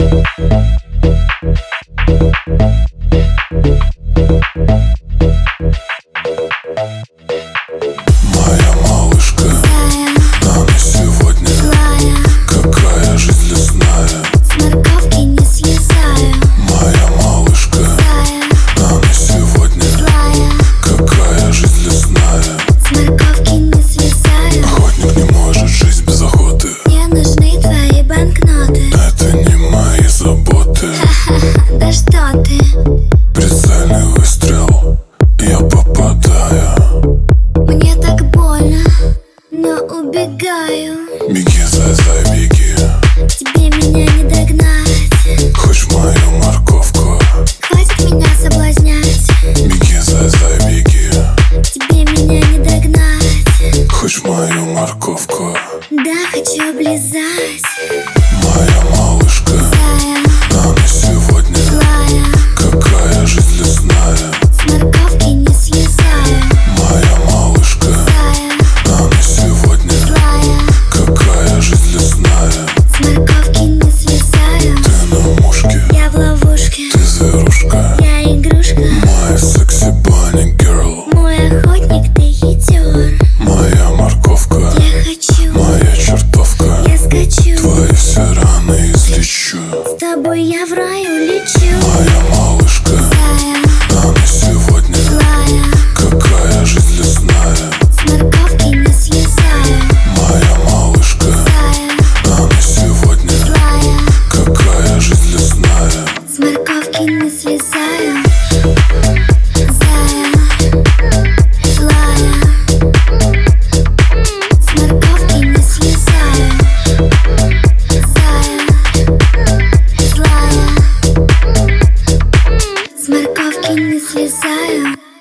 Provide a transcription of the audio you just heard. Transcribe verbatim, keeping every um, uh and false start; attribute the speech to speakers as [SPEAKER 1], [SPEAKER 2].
[SPEAKER 1] Моя малышка, она сегодня злая. Какая жизнь лесная,
[SPEAKER 2] с морковки не слезаю.
[SPEAKER 1] моя малышка, она сегодня
[SPEAKER 2] Злая,
[SPEAKER 1] какая жизнь лесная.
[SPEAKER 2] с морковки не слезаю.
[SPEAKER 1] Охотник не может жить без охоты.
[SPEAKER 2] Мне нужны твои банкноты.
[SPEAKER 1] Это не мои заботы.
[SPEAKER 2] Ха-ха-ха, да что ты?
[SPEAKER 1] Прицельный выстрел, я попадаю.
[SPEAKER 2] Мне так больно, но убегаю.
[SPEAKER 1] Беги, зай-зай, беги.
[SPEAKER 2] Тебе меня не догнать.
[SPEAKER 1] Хочешь мою морковку?
[SPEAKER 2] Хватит меня соблазнять.
[SPEAKER 1] Беги, зай-зай, беги.
[SPEAKER 2] Тебе меня не догнать.
[SPEAKER 1] Хочешь мою морковку?
[SPEAKER 2] Да, хочу облизать.
[SPEAKER 1] Моя малышка,
[SPEAKER 2] Зая,
[SPEAKER 1] она сегодня
[SPEAKER 2] злая,
[SPEAKER 1] какая жизнь лесная.
[SPEAKER 2] с морковки не слезаю.
[SPEAKER 1] Моя малышка,
[SPEAKER 2] Зая,
[SPEAKER 1] она сегодня
[SPEAKER 2] злая,
[SPEAKER 1] какая жизнь лесная.
[SPEAKER 2] с морковки не слезаю.
[SPEAKER 1] Ты на мушке,
[SPEAKER 2] Я в ловушке,
[SPEAKER 1] ты зверушка.
[SPEAKER 2] я игрушка.
[SPEAKER 1] Моя секси банни герл.
[SPEAKER 2] Мой охотник, ты хитер.
[SPEAKER 1] Моя морковка,
[SPEAKER 2] Я хочу,
[SPEAKER 1] моя чертовка.
[SPEAKER 2] я скачу.
[SPEAKER 1] Твои все раны излечу.
[SPEAKER 2] С тобой я в раю лечу.
[SPEAKER 1] Моя малышка,
[SPEAKER 2] Зая,
[SPEAKER 1] она сегодня
[SPEAKER 2] злая,
[SPEAKER 1] какая жизнь лесная.
[SPEAKER 2] с морковки не слезаю.
[SPEAKER 1] Моя малышка,
[SPEAKER 2] Зая,
[SPEAKER 1] она сегодня
[SPEAKER 2] злая,
[SPEAKER 1] какая жизнь лесная.
[SPEAKER 2] с морковки не слезаю. Зая, злая, с морковки не слезаю. Зая, злая, с морковки не слезаю.